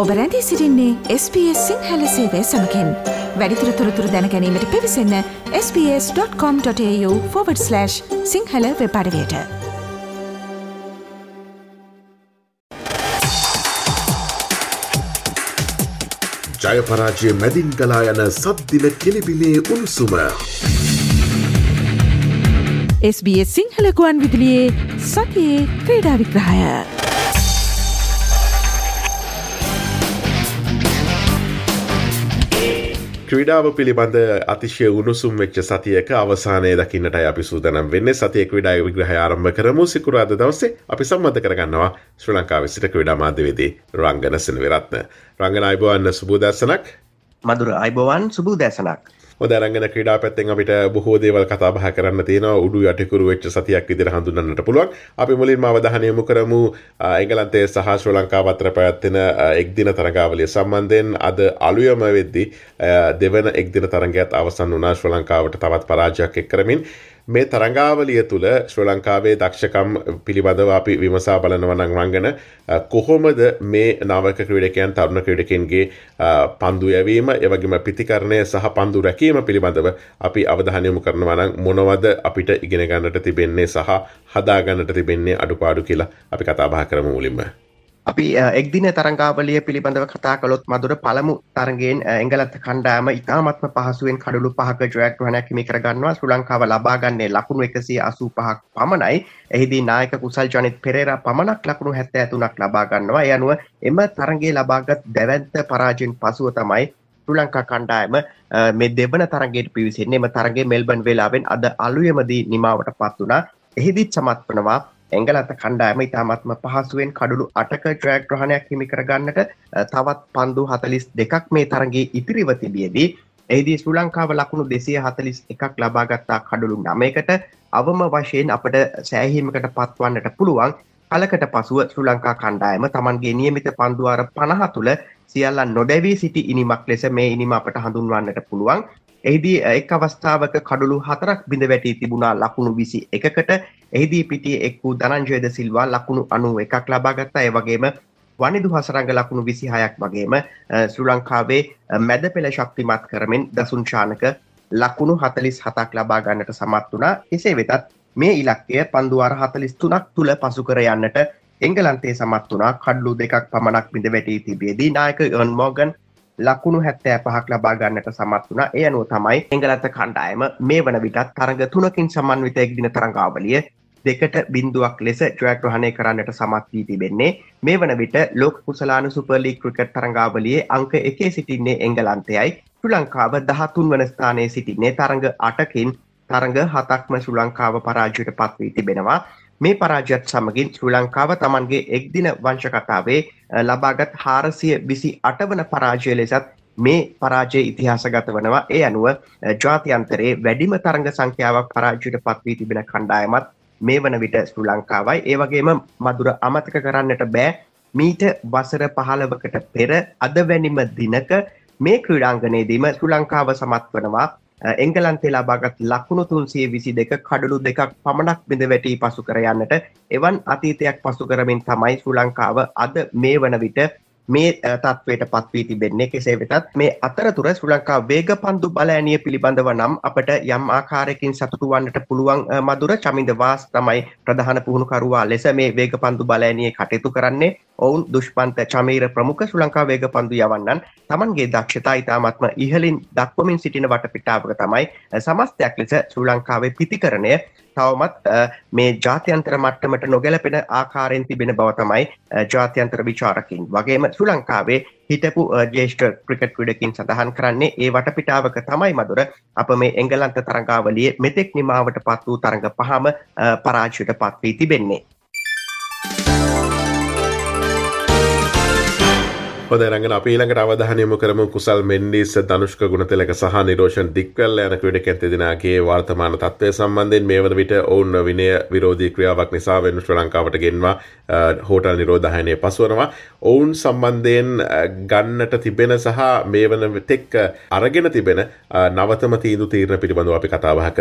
ඔබ රැඳී සිටින්නේ SBS සිංහල සේවය සමගින්. වැඩිදුර තොරතුරු දැන ගැනීමට පිවිසන්න sbs.com.au/සිංහල වෙබ් අඩවියට. ජය පරාජය මැදින් ගලා යන සද්දින කෙලිබිලේ උණුසුම. SBS සිංහල ගුවන් විදුලියේ සතියේ ක්‍රීඩා විග්‍රහය. ක්‍රීඩාව පිළිබඳ අතිශය උණුසුම් වෙච්ච සතියක අවසානයේ දකින්නටයි අපි සූදානම් වෙන්නේ. සතියේ ක්‍රීඩා විග්‍රහය ආරම්භ කරමු. සිකුරාදා දවසේ අපි සම්මත කරගන්නවා ශ්‍රී ලංකාවේ සිට ක්‍රීඩා මාධ්‍යවේදී රංගන සෙනවිරත්න. රංගන අයබෝවන් සුබෝදෑසනක්. මధుර අයබෝවන් සුබෝදෑසනක්. හොඳ රංගන ක්‍රීඩා පැත්තෙන් අපිට බොහෝ දේවල් කතා බහ කරන්න තියෙනවා. උඩු යටිකුරු වෙච්ච සතියක් විදිහට හඳුන්වන්නට පුළුවන්. අපි මුලින්ම අවධානය යොමු කරමු එංගලන්තයේ සහ ශ්‍රී ලංකාව අතර පැවැත්වෙන එක්දින තරගාවලිය සම්බන්ධයෙන්. අද අලුයම වෙද්දී දෙවන එක්දින තරගයත් අවසන් වුණා ශ්‍රී ලංකාවට තවත් පරාජයක් එක් කරමින්. මේ තරගාවලිය තුළ ශ්‍රී ලංකාවේ දක්ෂකම් පිළිබඳව අපි විමසා බලනවා නම් රංගන කොහොමද මේ නාවක ක්‍රීඩකයන් තරුණ ක්‍රීඩකයන්ගේ පන්දු යැවීම එවැගේම පිතිකරණය සහ පන්දු රැකීම පිළිබඳව අපි අවධානය යොමු කරනවා නම් මොනවද අපිට ඉගෙන ගන්නට තිබෙන්නේ සහ හදා ගන්නට තිබෙන්නේ අඩුපාඩු කියලා අපි කතා බහ කරමු මුලින්ම. අපි එක්දින තරංගාවලිය පිළිබඳව කතා කළොත් මధుර පළමු තරගයෙන් එංගලන්ත කණ්ඩායම ඉතාමත්ම පහසුවෙන් කඩලු 5ක ජයග්‍රහණයක් හිමි කරගන්නවා. ශ්‍රී ලංකාව ලබා ගන්නේ ලකුණු 185ක් පමණයි. එහිදී නායක කුසල් ජනිත් පෙරේරා පමණක් ලකුණු 73ක් ලබා ගන්නවා. ඒ අනුව එම තරගයේ ලබාගත් දැවැන්ත පරාජයෙන් පසුව තමයි ශ්‍රී ලංකා කණ්ඩායම මේ දෙවන තරගයට පිවිසෙන්නේ. එම තරගයේ මෙල්බන් වේලාවෙන් අද අලුයමදී නිමාවටපත් වුණා. එහිදීත් සමත් වනවා එංගලන්ත කණ්ඩායම ඉතාමත්ම පහසුවෙන් කඩලු 8ක ජයග්‍රහණයක් හිමි කරගන්නට තවත් පන්දු 42ක් මේ තරගයේ ඉතිරිව තිබියදී එහිදී ශ්‍රී ලංකාව ලකුණු 241ක් ලබා ගත්තා කඩලු 9කට. අවම වශයෙන් අපට සෑහීමකට පත්වන්නට පුළුවන්. කලකට පසුව ශ්‍රී ලංකා කණ්ඩායම තමන්ගේ නියමිත පන්දු අර 50 තුල සියල්ලන් නොදැවී සිටි ඉනිමක් ලෙස මේ ඉනිම අපට හඳුන්වන්නට පුළුවන්. එහිදී එක් අවස්ථාවක කඩලු 4ක් බිඳ වැටී තිබුණා ලකුණු 21කට. එහිදී පිටියේ එක් වූ ධනංජය ද සිල්වා ලකුණු 91ක් ලබා ගත්තා. ඒ වගේම වනිදු හසරංග ලකුණු 26ක් වගේම ශ්‍රී ලංකාවේ මැද පෙළ ශක්තිමත් කරමින් දසුන් ශානක ලකුණු 47ක් ලබා ගන්නට සමත් වුණා. එසේ වෙතත් මේ ඉලක්කය පන්දු වාර 43ක් තුල පසු කර යන්නට එංගලන්තයේ සමත් වුණා. කඩලු 2ක් පමණක් බිඳ වැටී තිබියදී නායක යන් මෝගන් ලකුණු 75ක් ලබා ගන්නට සමත් වුණා. ඒ අනුව තමයි එංගලන්ත කණ්ඩායම මේ වන විටත් තරඟ 3කින් සමන්විත එක්දින තරඟාවලිය 2-0ක් ලෙස ජයග්‍රහණය කරන්නට සමත් වී තිබෙන්නේ. මේ වන විට ලෝක කුසලාන සුපර් ලීග් ක්‍රිකට් තරඟාවලියේ අංක 1 සිටින්නේ එංගලන්තයයි. ශ්‍රී ලංකාව 13 වන ස්ථානයේ සිටින්නේ. තරඟ 8කින් තරඟ 7ක්ම ශ්‍රී ලංකාව පරාජයට පත් වී තිබෙනවා. මේ පරාජයත් සමගින් ශ්‍රී ලංකාව තමන්ගේ එක්දින වංශ කතාවේ ලබාගත් 428 වන පරාජය ලෙසත් මේ පරාජය ඉතිහාසගත වනවා. ඒ අනුව ජාත්‍යන්තරයේ වැඩිම තරඟ සංඛ්‍යාවක් පරාජයට පත් වී තිබෙන කණ්ඩායමත් මේ වන විට ශ්‍රී ලංකාවයි. ඒ වගේම මధుර අමතක කරන්නට බෑ මීට වසර 15කට පෙර අද වැනිම දිනක මේ ක්‍රීඩාංගණයේදීම ශ්‍රී ලංකාව සමත් වනවා එංගලන්තයේ ලබාගත් ලකුණු 322 කඩලු 2ක් පමණක් බිඳ වැටී පසු කර යන්නට එවන් අතීතයක් පසු කරමින් තමයි ශ්‍රී ලංකාව අද මේ වන විට මේ තත්වයට පත් වී තිබෙන්නේ. කෙසේ වෙතත් මේ අතරතුර ශ්‍රී ලංකා වේග පන්දු බලෑනිය පිළිබඳව නම් අපට යම් ආකාරයකින් සතුටු වන්නට පුළුවන්. මధుර චමින්ද වාස් තමයි ප්‍රධාන පුහුණුකරුවා ලෙස මේ වේග පන්දු බලෑනියේ කටයුතු කරන්නේ. ඔවුන් දුෂ්පන්ත චමීර ප්‍රමුඛ ශ්‍රී ලංකා වේග පන්දු යවන්නන් තමන්ගේ දක්ෂතා ඉතාමත්ම ඉහළින් දක්වමින් සිටින වටපිටාවක තමයි සමස්තයක් ලෙස ශ්‍රී ලංකාවේ පිතිකරණය තවමත් මේ ජාත්‍යන්තර මට්ටමට නොගැලපෙන ආකාරයෙන් තිබෙන බව තමයි ජාත්‍යන්තර විචාරකින් වගේම ශ්‍රී ලංකාවේ හිටපු ජ්‍යෙෂ්ඨ ක්‍රිකට් ක්‍රීඩකින් සඳහන් කරන්නේ. ඒ වටපිටාවක තමයි මధుර අප මේ එංගලන්ත තරඟාවලියේ මෙතෙක් නිමාවට පත් වූ තරඟ 5ම පරාජයට පත් වී තිබෙන්නේ. හොඳයි රංගන, අපි ඊළඟට අවධානය යොමු කරමු කුසල් මෙන්ඩිස්, ධනුෂ්ක ගුණතිලක සහ නිරෝෂන් දික්වැල්ල යන ක්‍රීඩකයන් දෙදෙනාගේ වර්තමාන තත්ත්වය සම්බන්ධයෙන් මේ වන විට ඔවුන් විනය විරෝධී ක්‍රියාවක් නිසා වෙන ශ්‍රී ලංකාවට ගෙන්වා හෝටල් නිරෝධායනය පසුවනවා. ඔවුන් සම්බන්ධයෙන් ගන්නට තිබෙන සහ මේ වන තෙක් අරගෙන තිබෙන නවතම තීන්දුව තීරණ පිළිබඳව අපි කතා බහ කරමු.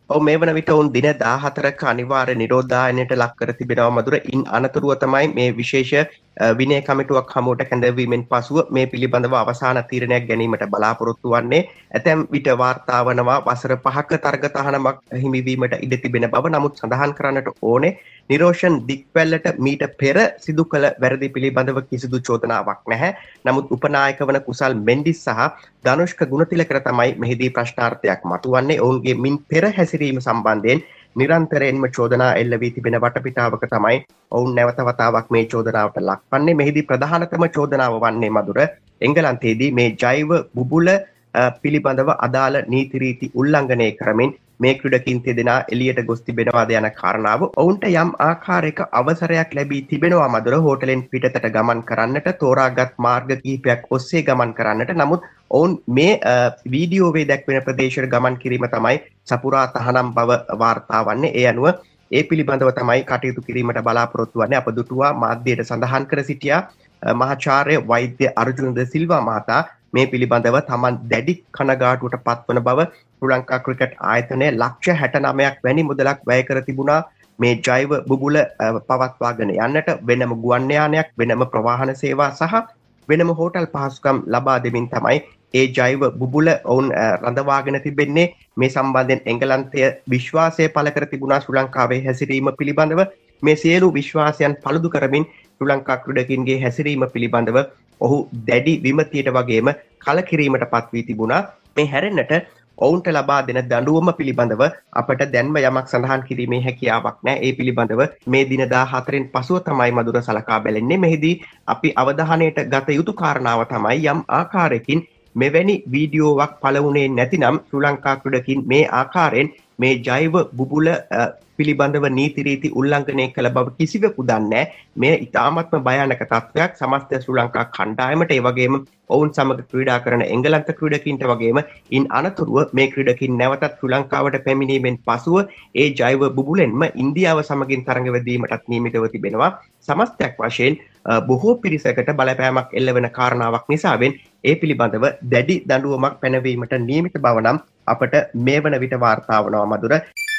මේ වන විට ඔවුන් දින 14ක අනිවාර්ය නිරෝධායනයට ලක් කර තිබෙනවා මధుර. ඉන් අනතුරුව තමයි මේ විශේෂ විනය කමිටුවක් හමුවට කැඳවීමෙන් පසුව මේ පිළිබඳව අවසාන තීරණයක් ගැනීමට බලාපොරොත්තු වන්නේ. ඇතැම් විට වාර්තා වනවා වසර 5ක තරග තහනමක් හිමිවීමට ඉඩ තිබෙන බව. නමුත් සඳහන් කරන්නට ඕනේ නිරෝෂන් දික්වැල්ලට මීට පෙර සිදු කළ වැරදි පිළිබඳව කිසිදු චෝදනාවක් නැහැ. නමුත් උපනායක වන කුසල් මෙන්ඩිස් සහ ධනුෂ්ක ගුණතිලකර තමයි මෙහිදී ප්‍රශ්නාර්ථයක් මතුවන්නේ. ඔවුන්ගේ මින් පෙර හැසිරීම සම්බන්ධයෙන් නිරන්තරයෙන්ම චෝදනා එල්ල වී තිබෙන වටපිටාවක තමයි ඔවුන් නැවත වතාවක් මේ චෝදනාවට ලක්වන්නේ. මෙහිදී ප්‍රධානතම චෝදනාව වන්නේ මధుර එංගලන්තයේදී මේ ජෛව බුබුල පිළිබඳව අදාළ නීති රීති උල්ලංඝනය කරමින් මේ ක්‍රීඩකින් දෙදෙනා එළියට ගොස් තිබෙනවාද යන කාරණාව. ඔවුන්ට යම් ආකාරයක අවසරයක් ලැබී තිබෙනවා මధుර හෝටලෙන් පිටතට ගමන් කරන්නට, තෝරාගත් මාර්ග කිහිපයක් ඔස්සේ ගමන් කරන්නට. නමුත් ඔවුන් මේ වීඩියෝවේ දැක්වෙන ප්‍රදේශවල ගමන් කිරීම තමයි සපුරා තහනම් බව වාර්තා වන්නේ. ඒ අනුව ඒ පිළිබඳව තමයි කටයුතු කිරීමට බලාපොරොත්තු වන්නේ. අප දුටුවා මාධ්‍යයට සඳහන් කර සිටියා මහාචාර්ය වෛද්‍ය අර්ජුන ද සිල්වා මහතා මේ පිළිබඳව තමන් දැඩි කනගාටුවට පත්වන බව ශ්‍රී ලංකා ක්‍රිකට් ආයතනය ලක්ෂ 69ක් වැනි මුදලක් වැය කර තිබුණා මේ ජෛව බුබුල පවත්වාගෙන යන්නට. වෙනම ගුවන් යානයක්, වෙනම ප්‍රවාහන සේවා සහ වෙනම හෝටල් පහසුකම් ලබා දෙමින් තමයි ඒ ජෛව බුබුල ඔවුන් රඳවාගෙන තිබෙන්නේ. මේ සම්බන්ධයෙන් එංගලන්තය විශ්වාසය පළ කර තිබුණා ශ්‍රී ලංකාවේ හැසිරීම පිළිබඳව. මේ සියලු විශ්වාසයන් පළුදු කරමින් ශ්‍රී ලංකා ක්‍රීඩකින්ගේ හැසිරීම පිළිබඳව ඔහු දැඩි විමතියට වගේම කලකිරීමට පත් වී තිබුණා. මේ හැරෙන්නට ඔවුන්ට ලබා දෙන දඬුවම පිළිබඳව අපට දැන්ම යමක් සඳහන් කිරීමේ හැකියාවක් නැහැ. ඒ පිළිබඳව මේ දින 14න් පසුව තමයි මధుර සලකා බැලෙන්නේ. මෙහිදී අපි අවධානයට ගත යුතු කාරණාව තමයි යම් ආකාරයකින් මෙවැනි වීඩියෝවක් පළ වුණේ නැතිනම් ශ්‍රී ලංකා ක්‍රීඩකින් මේ ආකාරයෙන් මේ ජෛව බුබුල පිළිබඳව නීති රීති උල්ලංඝනය කළ බව කිසිවෙකු දන්නේ. මේ ඉතාමත්ම භයානක තත්ත්වයක් සමස්ත ශ්‍රී ලංකා කණ්ඩායමට, ඒ වගේම ඔවුන් සමග ක්‍රීඩා කරන එංගලන්ත ක්‍රීඩකින්ට වගේම ඉන් අනතුරුව මේ ක්‍රීඩකින් නැවතත් ශ්‍රී ලංකාවට පැමිණීමෙන් පසුව ඒ ජෛව බුබුලෙන්ම ඉන්දියාව සමගින් තරඟවැදීමටත් නියමිතව තිබෙනවා. සමස්තයක් වශයෙන් බොහෝ පිරිසකට බලපෑමක් එල්ලවන කාරණාවක් නිසාවෙන් ඒ පිළිබඳව දැඩි දඬුවමක් පැනවීමට නියමිත බව නම් අපට මේ වන විට වාර්තා වනවා මధుර.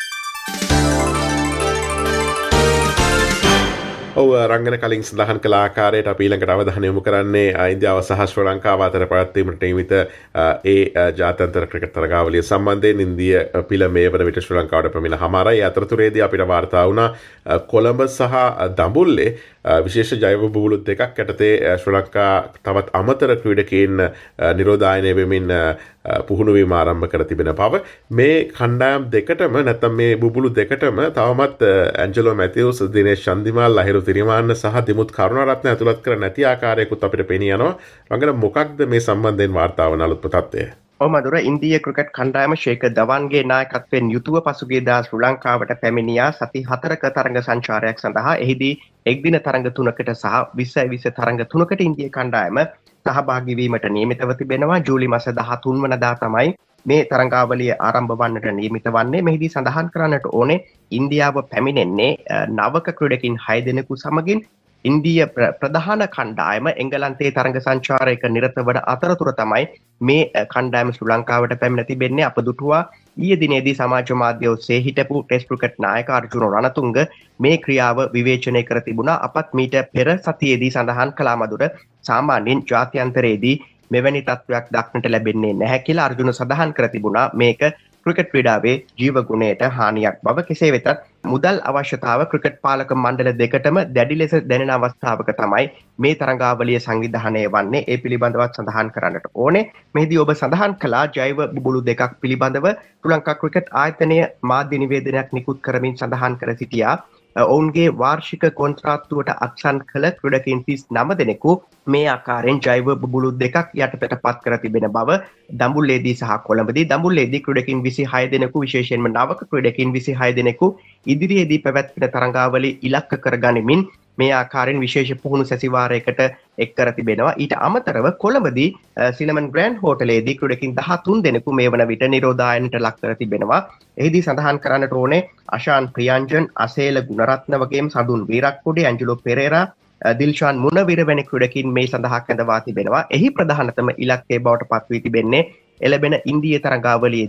රංගන කලින් සඳහන් කළ ආකාරයට අපි ඊළඟට අවධානය යොමු කරන්නේ ඉන්දියාව සහ ශ්‍රී ලංකාව අතර පැවැත්වීමට නියමිත ඒ ජාත්‍යන්තර ක්‍රිකට් තරගාවලිය සම්බන්ධයෙන් ඉන්දිය පිළ මේ වන විට ශ්‍රී ලංකාවට පැමිණ හමාරයි. ඒ අතරතුරේදී අපිට වාර්තා වුණා කොළඹ සහ දඹුල්ලේ විශේෂ ජෛව බුබුලු දෙකක් යටතේ ශ්‍රී ලංකා තවත් අමතර ක්‍රීඩකයන් නිරෝධායනය වෙමින් පුහුණුවීම ආරම්භ කර තිබෙන බව. මේ කණ්ඩායම් දෙකටම නැත්නම් මේ බුබුලු දෙකටම තවමත් ඇන්ජලෝ මැතිව්ස්, දිනේෂ් චන්දිමාල්, ලහිරු තිරිමාන්න සහ දිමුත් කරුණාරත්න ඇතුළත් කර නැති ආකාරයකුත් අපිට පෙනී යනවා. රංගන මොකක්ද මේ සම්බන්ධයෙන් වාර්තා වන අලුත්ම තත්ත්වය? මధුර ඉන්දිය ක්‍රිකට් කණ්ඩායම ශේඛර් ධවන්ගේ නායකත්වයෙන් යුතුව පසුගියදා ශ්‍රී ලංකාවට පැමිණියා සති 4ක තරඟ සංචාරයක් සඳහා. එහිදී එක්දින තරඟ 3කට සහ 20 තරඟ 3කට ඉන්දිය කණ්ඩායම සහභාගී වීමට නියමිතව තිබෙනවා. ජූලි මාස 13 වනදා තමයි මේ තරඟාවලිය ආරම්භ වන්නට නියමිත වන්නේ. මෙහිදී සඳහන් කරන්නට ඕනේ ඉන්දියාව පැමිණෙන්නේ නවක ක්‍රීඩකින් 6 දෙනෙකු සමගින්. ඉන්දිය ප්‍රධාන කණ්ඩායම එංගලන්තයේ තරඟ සංචාරයක නිරත වන අතරතුර තමයි මේ කණ්ඩායම ශ්‍රී ලංකාවට පැමිණ තිබෙන්නේ. අප දුටුවා ඊයේ දිනේදී සමාජ මාධ්‍ය ඔස්සේ හිටපු ටෙස්ට් ක්‍රිකට් නායක අර්ජුන රණතුංග මේ ක්‍රියාව විවේචනය කර තිබුණා. අපත් මීට පෙර සතියේදී සඳහන් කළා මధుර සාමාන්‍යයෙන් ජාත්‍යන්තරයේදී මෙවැනි තත්ත්වයක් දක්නට ලැබෙන්නේ නැහැ කියලා අර්ජුන සඳහන් කර තිබුණා. මේක ක්‍රිකට් ක්‍රීඩාවේ ජීව ගුණයට හානියක් බව. කෙසේ වෙතත් මුදල් අවශ්‍යතාව ක්‍රිකට් පාලක මණ්ඩල දෙකටම දැඩි ලෙස දැනෙන අවස්ථාවක තමයි මේ තරඟාවලිය සංවිධානය වන්නේ. ඒ පිළිබඳවත් සඳහන් කරන්නට ඕනේ. මෙහිදී ඔබ සඳහන් කළා ජෛව බුබුලු දෙකක් පිළිබඳව ශ්‍රී ලංකා ක්‍රිකට් ආයතනය මාධ්‍ය නිවේදනයක් නිකුත් කරමින් සඳහන් කර සිටියා. ඔවුන්ගේ වාර්ෂික කොන්ත්‍රාත්තුවට අත්සන් කළ ක්‍රීඩකින් 39 දෙනෙකු මේ ආකාරයෙන් ජෛව බුබුලු දෙකක් යටතට පත් කර තිබෙන බව දඹුල්ලේදී සහ කොළඹදී. දඹුල්ලේදී ක්‍රීඩකින් 26 දෙනෙකු, විශේෂයෙන්ම නවක ක්‍රීඩකින් 26 දෙනෙකු ඉදිරියේදී පැවැත්වෙන තරඟාවලි ඉලක්ක කර ගනිමින් මේ ආකාරයෙන් විශේෂ පුහුණු සැසිවාරයකට එක් කර තිබෙනවා. ඊට අමතරව කොළඹදී සිනමන් ග්‍රෑන්ඩ් හෝටලයේදී ක්‍රීඩකින් 13 දෙනෙකු මේ වන විට නිරෝධායනට ලක් කර තිබෙනවා. එහිදී සඳහන් කරන්නට ඕනේ අශාන් ප්‍රියංජන්, අසේල ගුණරත්න වගේම සදුන් වීරක්කොඩි, ඇන්ජලෝ පෙරේරා, දිල්ෂාන් මුණවිර වැනි ක්‍රීඩකින් මේ සඳහා කැඳවා තිබෙනවා. එහි ප්‍රධානතම ඉලක්කය බවට පත් වී තිබෙන්නේ එළබෙන ඉන්දිය තරඟාවලියේදී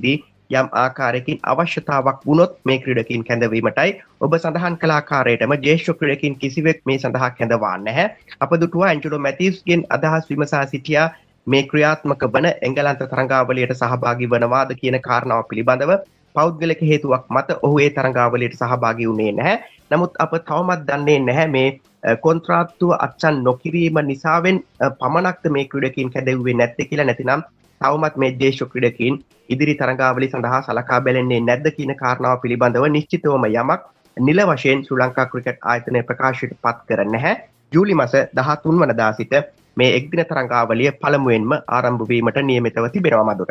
යම් ආකාරයකින් අවශ්‍යතාවක් වුණොත් මේ ක්‍රීඩකීන් කැඳවීමටයි ඔබ සඳහන් කළ ආකාරයටම ජ්‍යෙෂ්ඨ ක්‍රීඩකීන් කිසිවෙක් මේ සඳහා කැඳවා නැහැ. අප දුටුවා ඇන්ජලෝ මැතිව්ස්ගෙන් අදහස් විමසා සිටියා මේ ක්‍රියාත්මක වන එංගලන්ත තරඟාවලියට සහභාගී වනවාද කියන කාරණාව පිළිබඳව. පෞද්ගලික හේතුවක් මත ඔහු ඒ තරඟාවලියට සහභාගී වුණේ නැහැ. නමුත් අප තවමත් දන්නේ නැහැ මේ කොන්ත්‍රාත්තුව අත්සන් නොකිරීම නිසාවෙන් පමණක්ද මේ ක්‍රීඩකීන් කැඳවුවේ නැත්තේ කියලා. නැතිනම් තවමත් මේ ජ්‍යෙෂ්ඨ ක්‍රීඩකීන් ඉදිරි තරඟාවලි සඳහා සලකා බැලෙන්නේ නැද්ද කියන කාරණාව පිළිබඳව නිශ්චිතවම යමක් නිල වශයෙන් ශ්‍රී ලංකා ක්‍රිකට් ආයතනය ප්‍රකාශයට පත් කර නැහැ. ජූලි මාස 13 වනදා සිට මේ එක්දින තරඟාවලිය පළමුවෙන්ම ආරම්භ වීමට නියමිතව තිබෙනවා මදුර.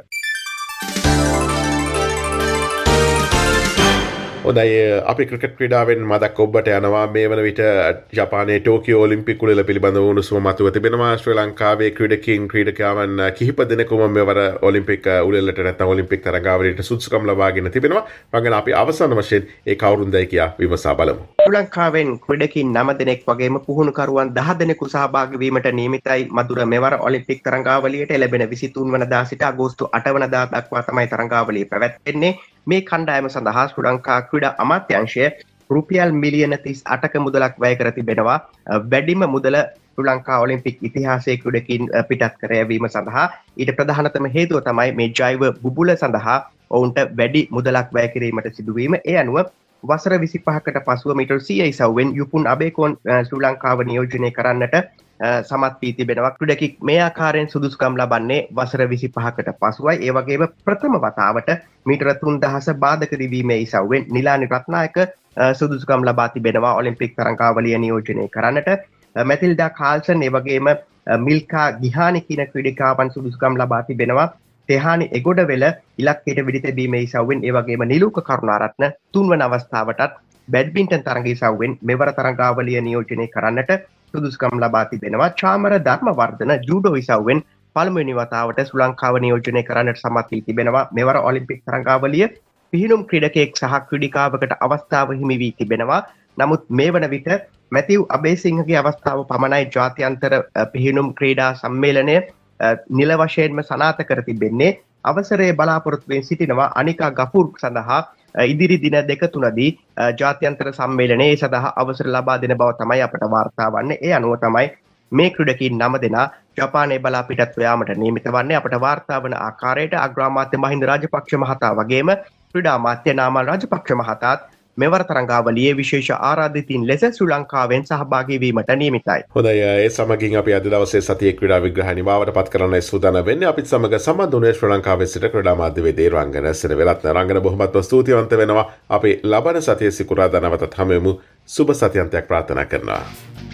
හොඳයි අපි ක්‍රිකට් ක්‍රීඩාවෙන් මදක් ඔබට යනවා මේ වන විට ජපානයේ ටෝකියෝ ඔලිම්පික් උළෙල පිළිබඳව උණුසුම මතුව තිබෙනවා. ශ්‍රී ලංකාවේ ක්‍රීඩකයාවන් කිහිප දෙනෙකුම මෙවර ඔලිම්පික් උළෙලට නැත්නම් ඔලිම්පික් තරඟාවලියට සුදුසුකම් ලබාගෙන තිබෙනවා. රංගන අපි අවසාන වශයෙන් ඒ කවුරුන්දයි කියා විමසා බලමු. ශ්‍රී ලංකාවෙන් ක්‍රීඩකීන් 9 දෙනෙක් වගේම පුහුණුකරුවන් 10 දෙනෙකු සහභාගී වීමට නියමිතයි මදුර මෙවර ඔලිම්පික් තරඟාවලියට ලැබෙන 23 වනදා සිට අගෝස්තු 8 වනදා දක්වා තමයි තරඟාවලිය පැවැත්වෙන්නේ. මේ කණ්ඩායම සඳහා ශ්‍රී ලංකා ක්‍රීඩා අමාත්‍යාංශය රුපියල් මිලියන 38ක මුදලක් වැය කර තිබෙනවා. වැඩිම මුදල ශ්‍රී ලංකා ඔලිම්පික් ඉතිහාසයේ ක්‍රීඩකීන් පිටත් කර යැවීම සඳහා. ඊට ප්‍රධානතම හේතුව තමයි මේ ජෛව බුබුල සඳහා ඔවුන්ට වැඩි මුදලක් වැය කිරීමට සිදුවීම. ඒ අනුව වසර 25කට පසුව මීටර් 100 ඉසව්වෙන් යුපුන් අබේකෝන් ශ්‍රී ලංකාව නියෝජනය කරන්නට සමත් වී තිබෙනවා. ක්‍රීඩකෙක් මේ ආකාරයෙන් සුදුසුකම් ලබන්නේ වසර 25කට පසුවයි. ඒ වගේම ප්‍රථම වතාවට මීටර 3000 බාධක දිවීමේ ඉසව්වෙන් නිලානි රත්නායක සුදුසුකම් ලබා තිබෙනවා ඔලිම්පික් තරඟාවලිය නියෝජනය කරන්නට. මැතිල්ඩා කාල්සන් ඒ වගේම මිල්කා ගිහානි කියන ක්‍රීඩිකාවන් සුදුසුකම් ලබා තිබෙනවා. තෙහානි එගොඩවෙල ඉලක්කයට වෙඩි තැබීමේ ඉසව්වෙන් ඒ වගේම නිලූක කරුණාරත්න තුන්වන අවස්ථාවටත් බැඩ්මින්ටන් තරඟ ඉසව්වෙන් මෙවර තරඟාවලිය නියෝජනය කරන්නට සුදුසුකම් ලබා තිබෙනවා. චාමර ධර්මවර්ධන ජූඩෝ ඉසව්වෙන් පළමුවෙනි වතාවට ශ්‍රී ලංකාව නියෝජනය කරන්නට සමත් වී තිබෙනවා. මෙවර ඔලිම්පික් තරඟාවලිය පිහිනුම් ක්‍රීඩකයෙක් සහ ක්‍රීඩිකාවකට අවස්ථාව හිමි වී තිබෙනවා. නමුත් මේ වන විට මැතිව් අබේසිංහගේ අවස්ථාව පමණයි ජාත්‍යන්තර පිහිනුම් ක්‍රීඩා සම්මේලනය නිල වශයෙන්ම සනාථ කර තිබෙන්නේ. අවසරයේ බලාපොරොත්තුවෙන් සිටිනවා අනිකා ගෆූර් සඳහා ඉදිරි දින 2-3දී ජාත්‍යන්තර සම්මේලනයේ සඳහා අවසර ලබා දෙන බව තමයි අපට වාර්තා වන්නේ. ඒ අනුව තමයි මේ ක්‍රීඩකීන් 9 දෙනා ජපානයේ බලා පිටත් යාමට නියමිත වන්නේ. අපට වාර්තා වන ආකාරයට අග්‍රාමාත්‍ය මහින්ද රාජපක්ෂ මහතා වගේම ක්‍රීඩා අමාත්‍ය නාමල් රාජපක්ෂ මහතාත් මෙවර තරඟාවලියේ විශේෂ ආරාධිතින් ලෙස ශ්‍රී ලංකාවෙන් සහභාගී වීමට නියමිතයි. හොඳයි ඒ සමගින් අපි අද දවසේ සතියේ ක්‍රීඩා විග්‍රහ නිමාවට පත් කරන්නයි සූදානම් වෙන්නේ. අපිත් සමග සම්බන්ධ වුණේ ශ්‍රී ලංකාවේ සිට ක්‍රීඩා මාධ්‍යවේදී රංගන සෙනවිරත්න. රංගන බොහොමත්ම ස්තුතිවන්ත වෙනවා. අපි ලබන සතියේ සිකුරාදා නැවතත් හමුවෙමු. සුබ සතියන්තයක් ප්‍රාර්ථනා කරනවා.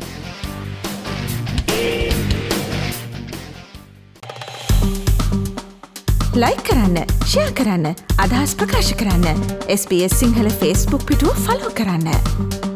ලයික් කරන්න, ෂෙයා කරන්න, අදහස් ප්‍රකාශ කරන්න. SBS සිංහල Facebook පිටුව ෆලෝ කරන්න.